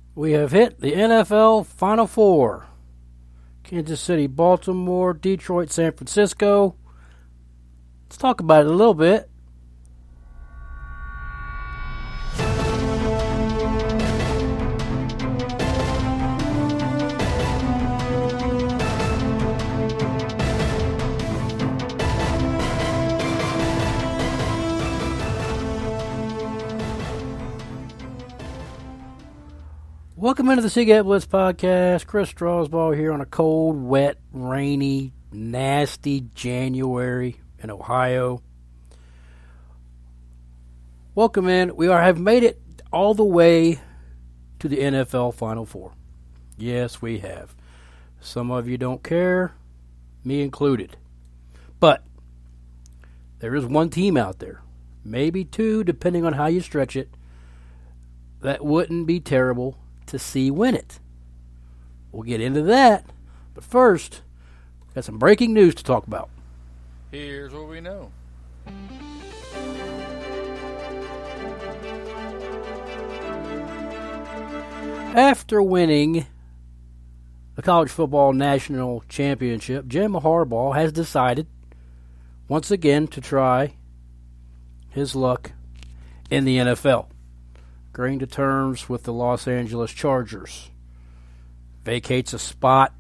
We have hit the NFL Final Four. Kansas City, Baltimore, Detroit, San Francisco. Let's talk about it a little bit. Welcome into the Seagate Blitz podcast. Chris Strasbaugh here on a cold, wet, rainy, nasty January in Ohio. Welcome in. We have made it all the way to the NFL Final Four. Yes, we have. Some of you don't care, me included. But there is one team out there, maybe two, depending on how you stretch it, that wouldn't be terrible to see win it. We'll get into that, but first, got some breaking news to talk about. Here's what we know. After winning the College Football National Championship, Jim Harbaugh has decided once again to try his luck in the NFL. Agreeing to terms with the Los Angeles Chargers. Vacates a spot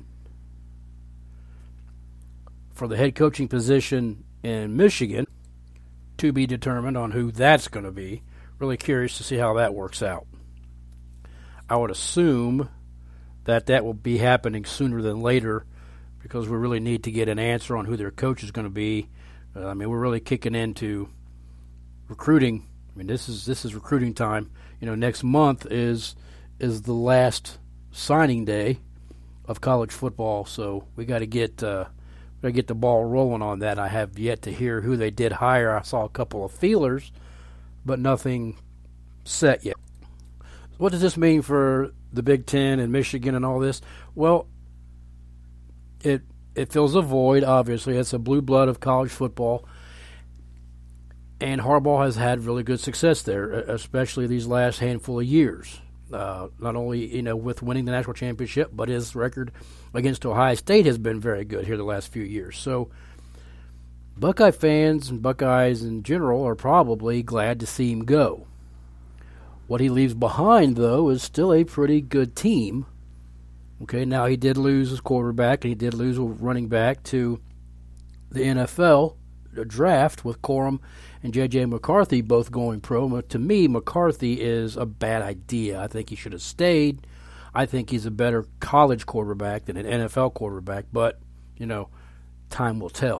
for the head coaching position in Michigan. To be determined on who that's going to be. Really curious to see how that works out. I would assume that will be happening sooner than later because we really need to get an answer on who their coach is going to be. We're really kicking into recruiting. This is recruiting time. Next month is the last signing day of college football, so we got to get the ball rolling on that. I have yet to hear who they did hire. I saw a couple of feelers, but nothing set yet. What does this mean for the Big Ten and Michigan and all this? Well, it fills a void, obviously. It's a blue blood of college football. And Harbaugh has had really good success there, especially these last handful of years. Not only, with winning the national championship, but his record against Ohio State has been very good here the last few years. So Buckeye fans and Buckeyes in general are probably glad to see him go. What he leaves behind, though, is still a pretty good team. Okay, now he did lose his quarterback, and he did lose a running back to the NFL draft with Corum and J.J. McCarthy both going pro. To me, McCarthy is a bad idea. I think he should have stayed. I think he's a better college quarterback than an NFL quarterback, but, time will tell.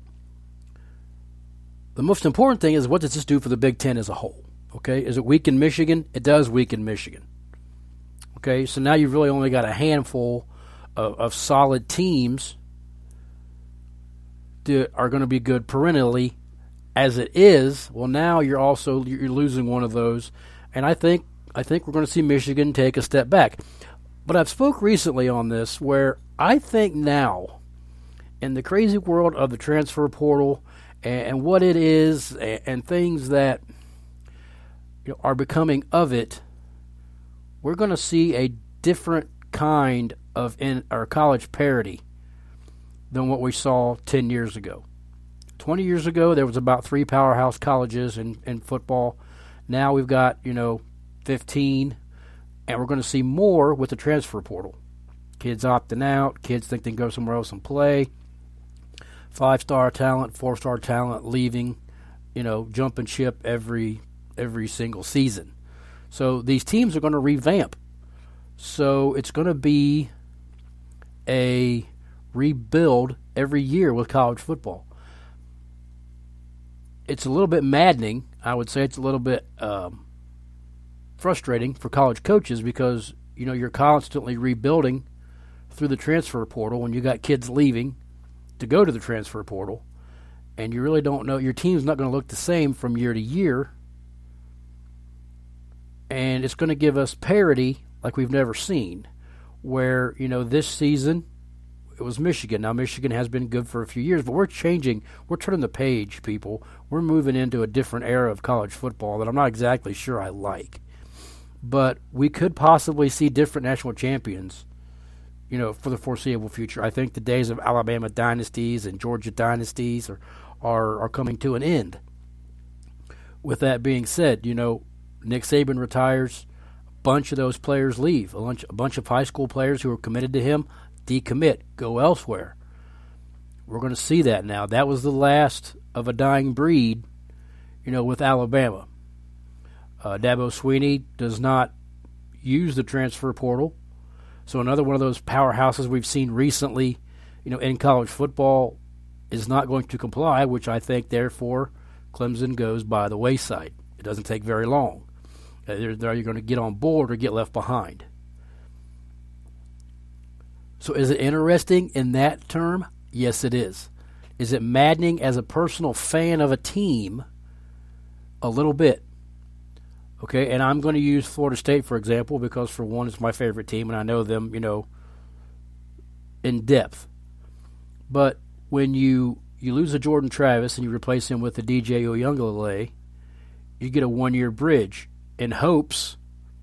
The most important thing is, what does this do for the Big Ten as a whole? Okay, is it weaken Michigan? It does weaken Michigan. Okay, so now you've really only got a handful of solid teams that are going to be good perennially. As it is, well, now you're losing one of those, and I think we're going to see Michigan take a step back. But I've spoke recently on this where I think now, in the crazy world of the transfer portal and what it is and things that are becoming of it, we're going to see a different kind of in our college parity than what we saw 10 years ago. 20 years ago, there was about 3 powerhouse colleges in football. Now we've got, 15, and we're going to see more with the transfer portal. Kids opting out. Kids think they can go somewhere else and play. 5-star talent, 4-star talent leaving, jumping ship every single season. So these teams are going to revamp. So it's going to be a rebuild every year with college football. It's a little bit maddening. I would say it's a little bit frustrating for college coaches because, you're constantly rebuilding through the transfer portal when you got kids leaving to go to the transfer portal, and you really don't know. Your team's not going to look the same from year to year, and it's going to give us parity like we've never seen, where, this season it was Michigan. Now, Michigan has been good for a few years, but we're changing. We're turning the page, people. We're moving into a different era of college football that I'm not exactly sure I like. but we could possibly see different national champions, for the foreseeable future. I think the days of Alabama dynasties and Georgia dynasties are coming to an end. With that being said, Nick Saban retires, a bunch of those players leave. A bunch of high school players who are committed to him decommit, go elsewhere. We're going to see that now. That was the last of a dying breed, with Alabama. Dabo Swinney does not use the transfer portal. So another one of those powerhouses we've seen recently, in college football is not going to comply, which I think, therefore, Clemson goes by the wayside. It doesn't take very long. They're going to get on board or get left behind. So is it interesting in that term? Yes, it is. Is it maddening as a personal fan of a team? A little bit. Okay, and I'm going to use Florida State, for example, because, for one, it's my favorite team, and I know them, in depth. But when you lose a Jordan Travis and you replace him with a DJ Uiagalelei, you get a one-year bridge in hopes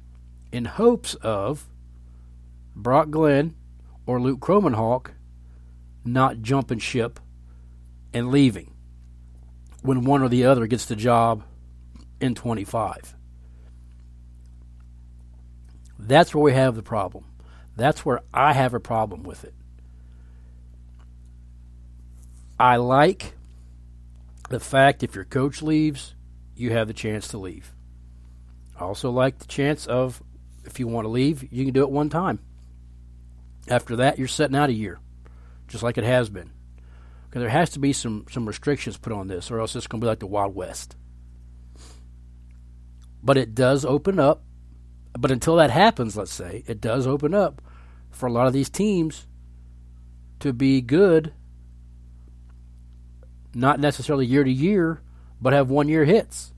of Brock Glenn or Luke Kromenhawk not jumping ship and leaving when one or the other gets the job in 25. That's where we have the problem. That's where I have a problem with it. I like the fact if your coach leaves, you have the chance to leave. I also like the chance of, if you want to leave, you can do it one time. After that, you're setting out a year, just like it has been. Because there has to be some restrictions put on this, or else it's going to be like the Wild West. But it does open up. But until that happens, let's say, it does open up for a lot of these teams to be good, not necessarily year to year, but have one-year hits.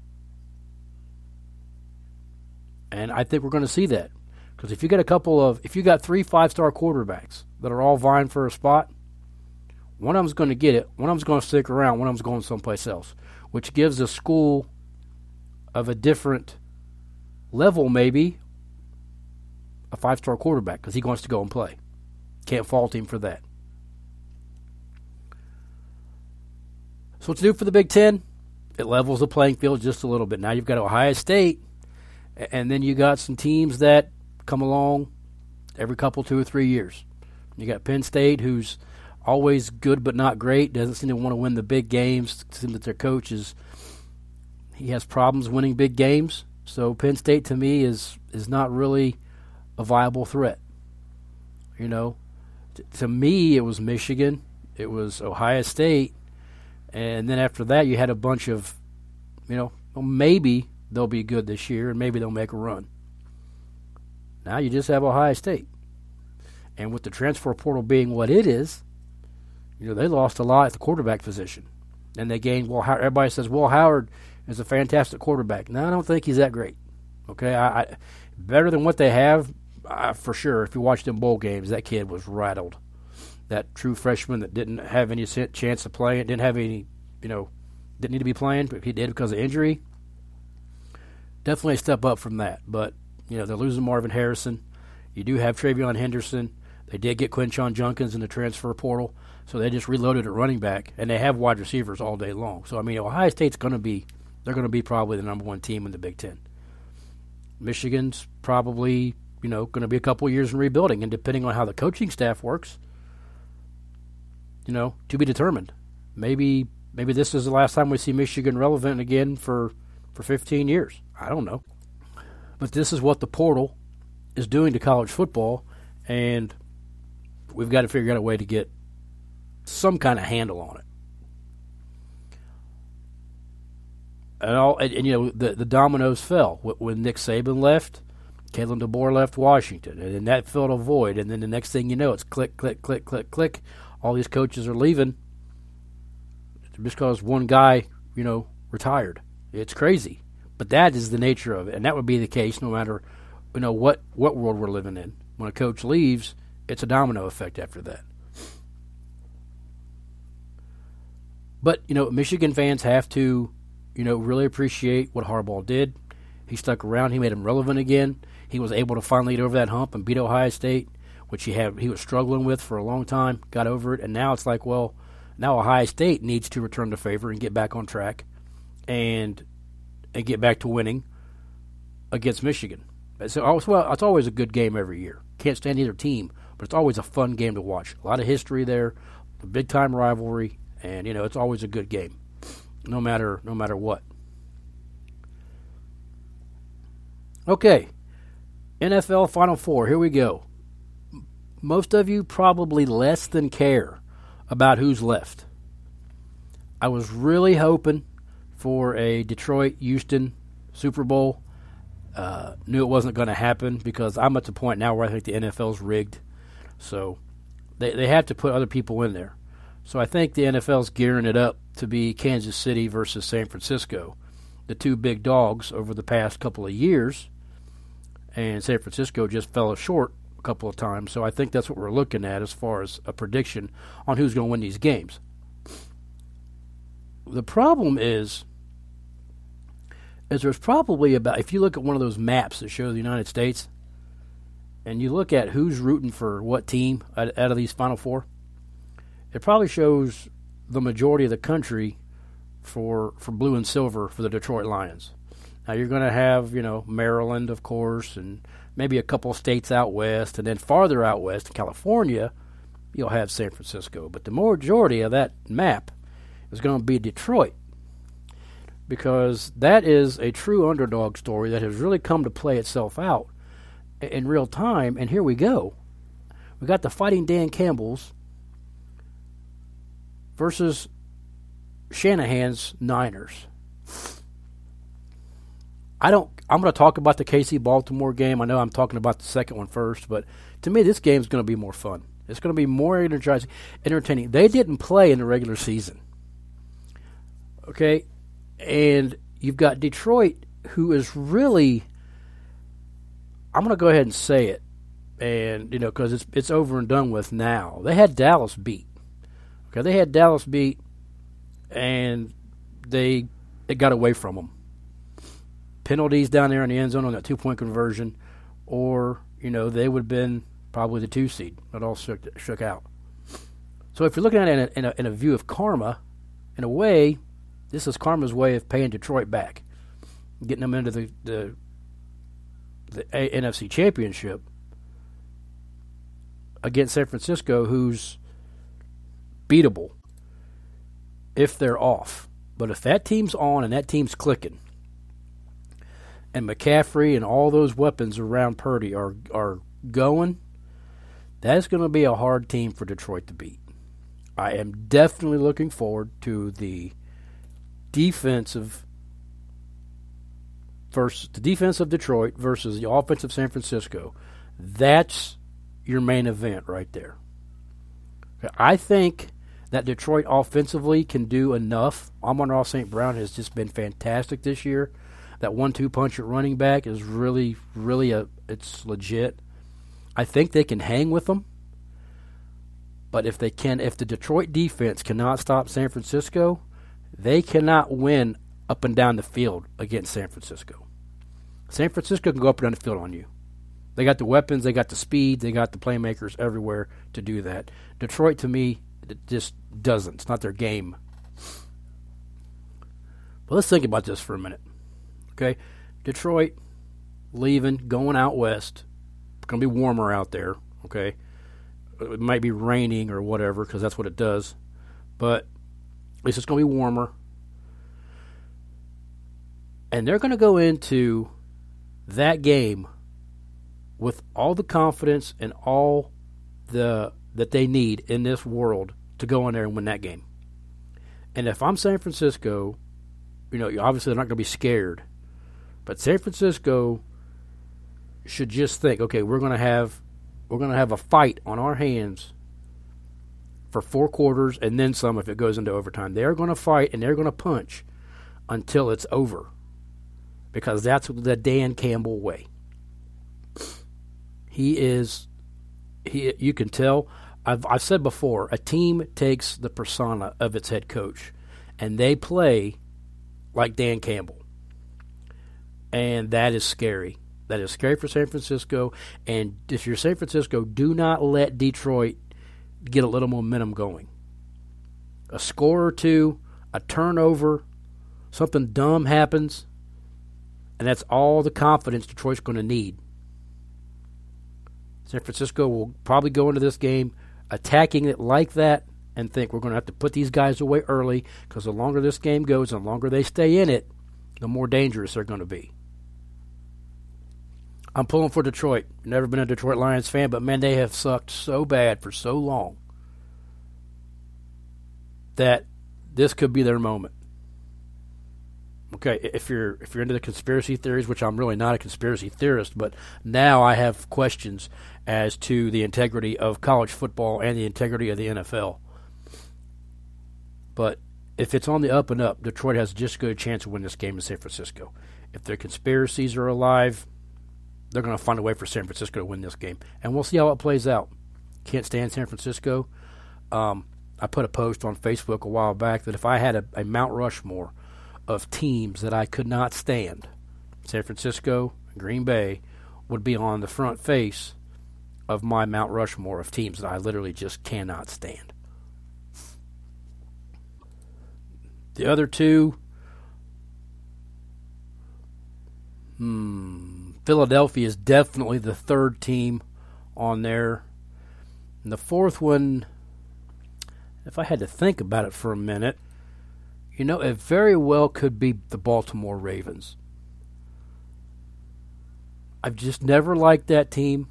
And I think we're going to see that. Because if you got 3 5-star quarterbacks that are all vying for a spot, one of them's going to get it, one of them's going to stick around, one of them's going someplace else, which gives a school of a different level, maybe, a 5-star quarterback because he wants to go and play. Can't fault him for that. So what to do for the Big Ten? It levels the playing field just a little bit. Now you've got Ohio State, and then you got some teams that come along every couple, 2 or 3 years. You got Penn State, who's always good but not great, doesn't seem to want to win the big games. It seems that their coach he has problems winning big games. So Penn State, to me, is not really a viable threat. To me, it was Michigan, it was Ohio State, and then after that, you had a bunch of, maybe they'll be good this year, and maybe they'll make a run. Now you just have Ohio State. And with the transfer portal being what it is, they lost a lot at the quarterback position. And they gained, everybody says, Howard is a fantastic quarterback. No, I don't think he's that great. Okay, I better than what they have, for sure. If you watch them bowl games, that kid was rattled. That true freshman that didn't have any chance of playing, didn't have any, didn't need to be playing, but he did because of injury. Definitely a step up from that. But, they're losing Marvin Harrison. You do have Travion Henderson. They did get Quinshon Judkins in the transfer portal, so they just reloaded at running back, and they have wide receivers all day long. So, Ohio State's going to be probably the number one team in the Big Ten. Michigan's probably, going to be a couple of years in rebuilding, and depending on how the coaching staff works, to be determined. Maybe this is the last time we see Michigan relevant again for 15 years. I don't know. But this is what the portal is doing to college football, and we've got to figure out a way to get some kind of handle on it. And the dominoes fell. When Nick Saban left, Kalen DeBoer left Washington, and then that filled a void. And then the next thing you know, it's click, click, click, click, click. All these coaches are leaving just because one guy, retired. It's crazy. But that is the nature of it, and that would be the case no matter, what world we're living in. When a coach leaves, it's a domino effect after that. But, Michigan fans have to, really appreciate what Harbaugh did. He stuck around. He made him relevant again. he was able to finally get over that hump and beat Ohio State, which he was struggling with for a long time, got over it, and now it's like, well, now Ohio State needs to return the favor and get back on track and get back to winning against Michigan. So, well, it's always a good game every year. Can't stand either team, but it's always a fun game to watch. A lot of history there, a big-time rivalry, and, it's always a good game, no matter what. Okay, NFL Final Four, here we go. Most of you probably less than care about who's left. I was really hoping for a Detroit-Houston Super Bowl. Knew it wasn't going to happen because I'm at the point now where I think the NFL's rigged. So they have to put other people in there. So I think the NFL's gearing it up to be Kansas City versus San Francisco, the two big dogs over the past couple of years. And San Francisco just fell short a couple of times. So I think that's what we're looking at as far as a prediction on who's going to win these games. The problem is there's probably about, if you look at one of those maps that show the United States, and you look at who's rooting for what team out of these Final Four, it probably shows the majority of the country for blue and silver for the Detroit Lions. Now you're going to have, Maryland, of course, and maybe a couple of states out west, and then farther out west in California, you'll have San Francisco. But the majority of that map is going to be Detroit, because that is a true underdog story that has really come to play itself out in real time. And here we go. We got the Fighting Dan Campbells versus Shanahan's Niners. I'm going to talk about the KC-Baltimore game. I know I'm talking about the second one first, but to me this game is going to be more fun. It's going to be more entertaining. They didn't play in the regular season. Okay? And you've got Detroit, who is really, I'm going to go ahead and say it, and because it's over and done with now. They had Dallas beat. Okay, they had Dallas beat, and it got away from them. Penalties down there in the end zone on that 2-point conversion, or they would have been probably the 2 seed. It all shook out. So if you're looking at it in a view of karma, in a way, this is karma's way of paying Detroit back, getting them into the NFC Championship against San Francisco, who's beatable if they're off. But if that team's on and that team's clicking, and McCaffrey and all those weapons around Purdy are going, that's going to be a hard team for Detroit to beat. I am definitely looking forward to the defense of Detroit versus the offense of San Francisco. That's your main event right there. I think that Detroit offensively can do enough. Amon-Ra St. Brown has just been fantastic this year. That 1-2 punch at running back is really it's legit. I think they can hang with them. But if the Detroit defense cannot stop San Francisco, they cannot win up and down the field against San Francisco. San Francisco can go up and down the field on you. They got the weapons, they got the speed, they got the playmakers everywhere to do that. Detroit, to me, it just doesn't. It's not their game. But let's think about this for a minute. Okay, Detroit leaving, going out west. It's going to be warmer out there, okay? It might be raining or whatever because that's what it does. But at least it's going to be warmer. And they're going to go into that game with all the confidence and all that they need in this world to go in there and win that game. And if I'm San Francisco, obviously they're not going to be scared. But San Francisco should just think, okay, we're going to have a fight on our hands for 4 quarters and then some if it goes into overtime. They're going to fight and they're going to punch until it's over, because that's the Dan Campbell way. You can tell. I've said before, a team takes the persona of its head coach, and they play like Dan Campbell. And that is scary. That is scary for San Francisco. And if you're San Francisco, do not let Detroit get a little momentum going. A score or two, a turnover, something dumb happens, and that's all the confidence Detroit's going to need. San Francisco will probably go into this game attacking it like that and think we're going to have to put these guys away early because the longer this game goes and the longer they stay in it, the more dangerous they're going to be. I'm pulling for Detroit. Never been a Detroit Lions fan, but man, they have sucked so bad for so long that this could be their moment. Okay, if you're into the conspiracy theories, which I'm really not a conspiracy theorist, but now I have questions as to the integrity of college football and the integrity of the NFL. But if it's on the up and up, Detroit has just as good a chance to win this game as San Francisco. If their conspiracies are alive, they're going to find a way for San Francisco to win this game. And we'll see how it plays out. Can't stand San Francisco. I put a post on Facebook a while back that if I had a Mount Rushmore of teams that I could not stand, San Francisco and Green Bay would be on the front face of my Mount Rushmore of teams that I literally just cannot stand. The other two, Philadelphia is definitely the third team on there. And the fourth one, if I had to think about it for a minute, it very well could be the Baltimore Ravens. I've just never liked that team.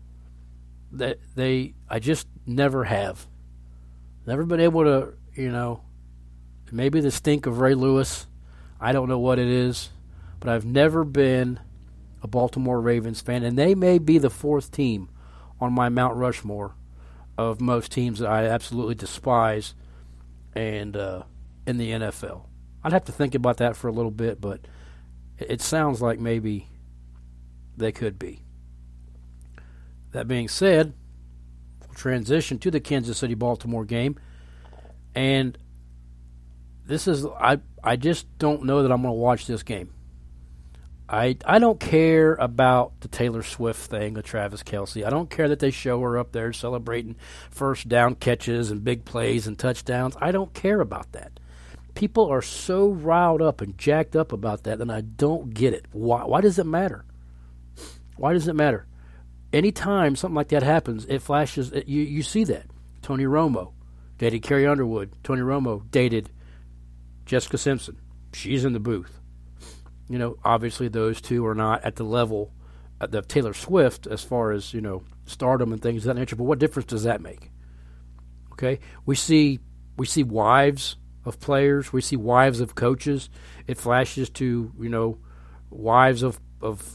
I just never have. Never been able to, maybe the stink of Ray Lewis. I don't know what it is, but I've never been a Baltimore Ravens fan, and they may be the fourth team on my Mount Rushmore of most teams that I absolutely despise and in the NFL. I'd have to think about that for a little bit, but it sounds like maybe they could be. That being said, we'll transition to the Kansas City-Baltimore game, and this is I just don't know that I'm going to watch this game. I don't care about the Taylor Swift thing with Travis Kelce. I don't care that they show her up there celebrating first down catches and big plays and touchdowns. I don't care about that. People are so riled up and jacked up about that, and I don't get it. Why does it matter? Why does it matter? Anytime something like that happens, it flashes. You see that. Tony Romo dated Carrie Underwood. Tony Romo dated Jessica Simpson. She's in the booth. Obviously those two are not at the level of Taylor Swift as far as, stardom and things of that nature, but what difference does that make? Okay? We see wives of players. We see wives of coaches. It flashes to, wives of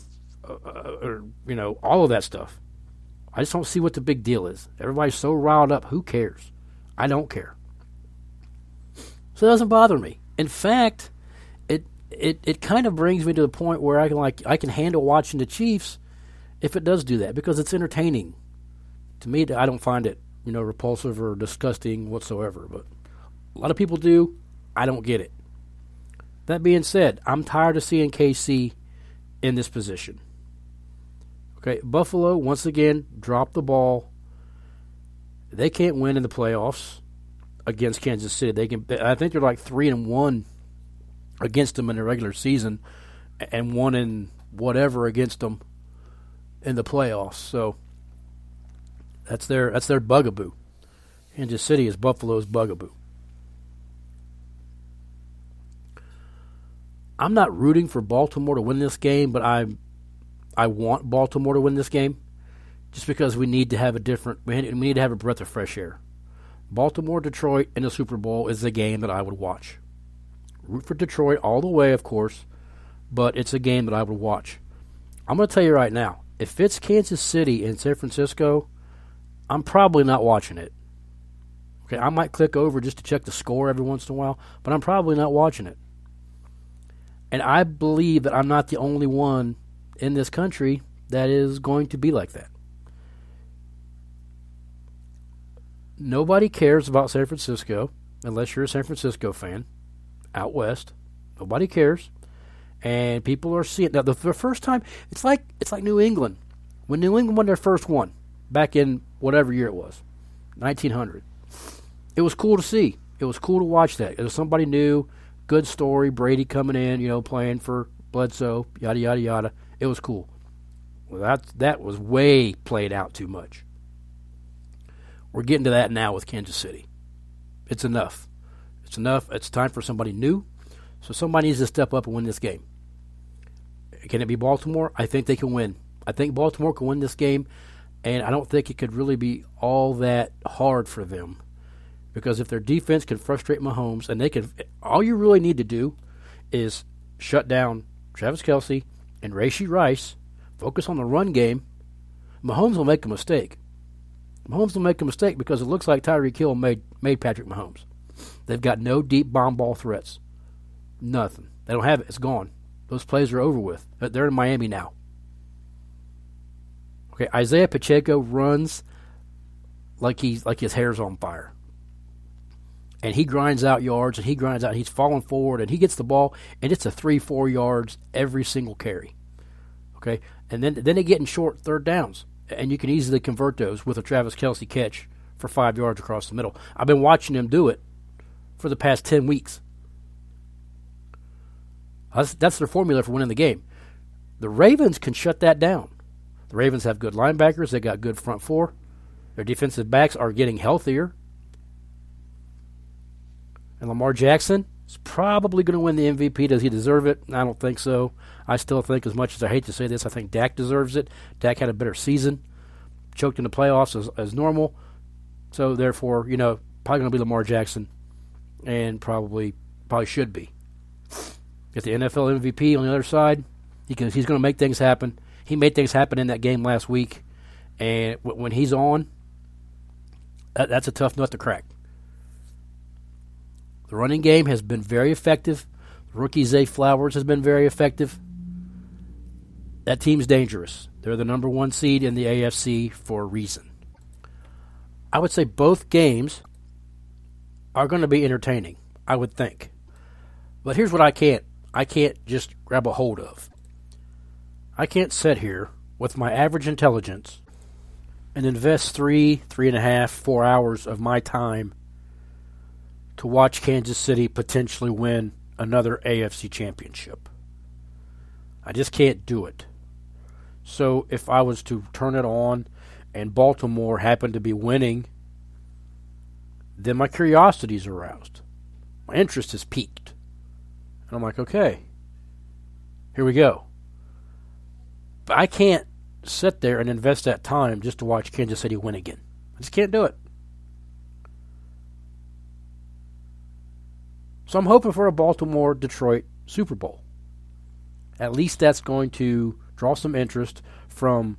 all of that stuff. I just don't see what the big deal is. Everybody's so riled up. Who cares? I don't care. So it doesn't bother me. In fact, it kind of brings me to the point where I can handle watching the Chiefs if it does do that, because it's entertaining. To me, I don't find it repulsive or disgusting whatsoever, but a lot of people do. I don't get it. That being said, I'm tired of seeing KC in this position. Okay, Buffalo once again dropped the ball. They can't win in the playoffs against Kansas City. I think they're like 3-1 against them in the regular season, and 1 in whatever against them in the playoffs. So that's their bugaboo. Kansas City is Buffalo's bugaboo. I'm not rooting for Baltimore to win this game, but I want Baltimore to win this game, just because we need to have we need to have a breath of fresh air. Baltimore Detroit in the Super Bowl is the game that I would watch. Root for Detroit all the way, of course, but it's a game that I would watch. I'm going to tell you right now, if it's Kansas City and San Francisco, I'm probably not watching it. Okay, I might click over just to check the score every once in a while, but I'm probably not watching it. And I believe that I'm not the only one in this country that is going to be like that. Nobody cares about San Francisco unless you're a San Francisco fan out west. Nobody cares. And people are seeing now the first time. It's like New England when New England won their first one back in whatever year it was, 1900. It was cool to see. It was cool to watch that. It was somebody new, good story. Brady coming in, playing for Bledsoe, yada yada yada. It was cool. Well, that was way played out too much. We're getting to that now with Kansas City. It's enough. It's enough. It's time for somebody new. So somebody needs to step up and win this game. Can it be Baltimore? I think they can win. I think Baltimore can win this game, and I don't think it could really be all that hard for them. Because if their defense can frustrate Mahomes, and all you really need to do is shut down Travis Kelce and Rashee Rice, focus on the run game, Mahomes will make a mistake. Mahomes will make a mistake because it looks like Tyreek Hill made Patrick Mahomes. They've got no deep bomb ball threats. Nothing. They don't have it. It's gone. Those plays are over with. They're in Miami now. Okay, Isaiah Pacheco runs like his hair's on fire. And he grinds out yards, and he's falling forward, and he gets the ball, and it's a 3-4 yards every single carry. Okay? And then they get in short third downs, and you can easily convert those with a Travis Kelce catch for 5 yards across the middle. I've been watching him do it for the past 10 weeks. That's their formula for winning the game. The Ravens can shut that down. The Ravens have good linebackers. They got good front four. Their defensive backs are getting healthier. And Lamar Jackson is probably going to win the MVP. Does he deserve it? I don't think so. I still think, as much as I hate to say this, I think Dak deserves it. Dak had a better season. Choked in the playoffs as normal. So, therefore, probably going to be Lamar Jackson. And probably should be. Get the NFL MVP on the other side. He's going to make things happen. He made things happen in that game last week. And when he's on, that's a tough nut to crack. The running game has been very effective. Rookie Zay Flowers has been very effective. That team's dangerous. They're the number 1 seed in the AFC for a reason. I would say both games are going to be entertaining, I would think. But here's what I can't just grab a hold of. I can't sit here with my average intelligence and invest 3.5, 4 hours of my time to watch Kansas City potentially win another AFC championship. I just can't do it. So if I was to turn it on and Baltimore happened to be winning, then my curiosity is aroused. My interest is piqued. And I'm like, okay, here we go. But I can't sit there and invest that time just to watch Kansas City win again. I just can't do it. So I'm hoping for a Baltimore-Detroit Super Bowl. At least that's going to draw some interest from,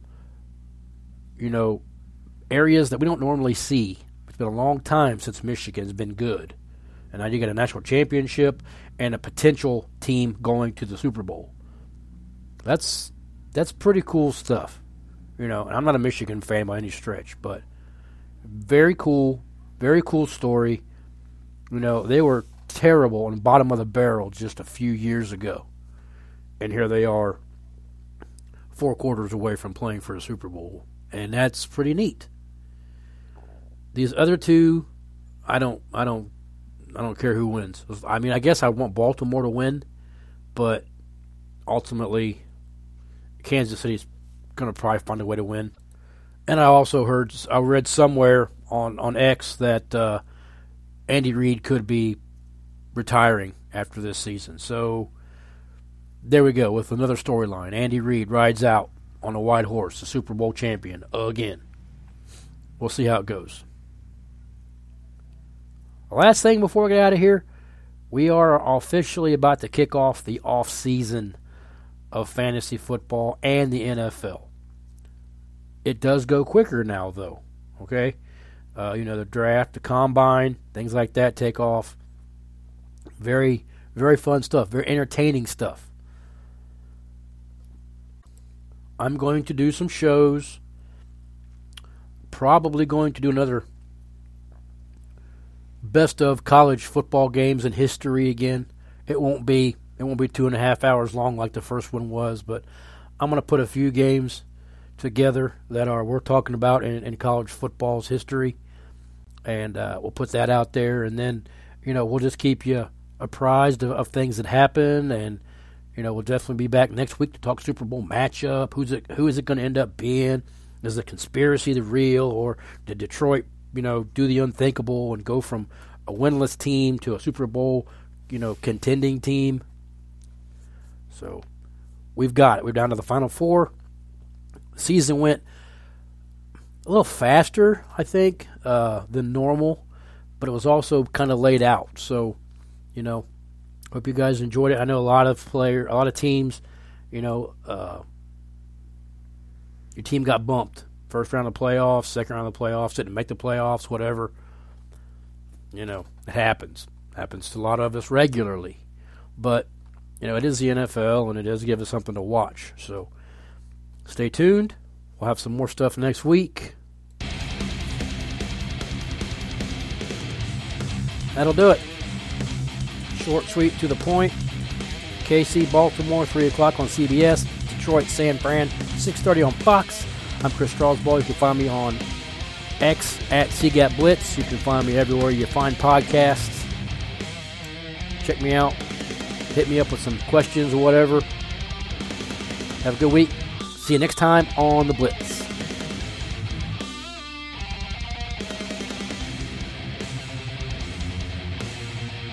areas that we don't normally see. It's been a long time since Michigan's been good. And now you got a national championship and a potential team going to the Super Bowl. That's pretty cool stuff. And I'm not a Michigan fan by any stretch, but very cool story. They were terrible and bottom of the barrel just a few years ago. And here they are 4 quarters away from playing for a Super Bowl. And that's pretty neat. These other two, I don't care who wins. I mean, I guess I want Baltimore to win, but ultimately Kansas City's going to probably find a way to win. And I read somewhere on X that Andy Reid could be retiring after this season. So there we go with another storyline. Andy Reid rides out on a white horse, the Super Bowl champion again. We'll see how it goes. The last thing before we get out of here, we are officially about to kick off the off season of fantasy football and the NFL. It does go quicker now, though. Okay, the draft, the combine, things like that take off. Very, very fun stuff. Very entertaining stuff. I'm going to do some shows. Probably going to do another best of college football games in history again. It won't be It won't be 2.5 hours long like the first one was, but I'm going to put a few games together that are worth talking about in college football's history, and we'll put that out there, and then we'll just keep you apprised of things that happen, and we'll definitely be back next week to talk Super Bowl matchup. Who is it going to end up being? Is the conspiracy the real, or did Detroit do the unthinkable and go from a winless team to a Super Bowl contending team? So we've got it. We're down to the Final Four. The season went a little faster, I think, than normal, but it was also kind of laid out. So, hope you guys enjoyed it. I know a lot of teams, your team got bumped. First round of playoffs, second round of playoffs, didn't make the playoffs, whatever. It happens. Happens to a lot of us regularly. But, it is the NFL, and it does give us something to watch. So, stay tuned. We'll have some more stuff next week. That'll do it. Short, sweet, to the point. KC, Baltimore, 3 o'clock on CBS. Detroit, San Fran, 6:30 on Fox. I'm Chris Strasbaugh. You can find me on X at CGAT Blitz. You can find me everywhere you find podcasts. Check me out. Hit me up with some questions or whatever. Have a good week. See you next time on The Blitz.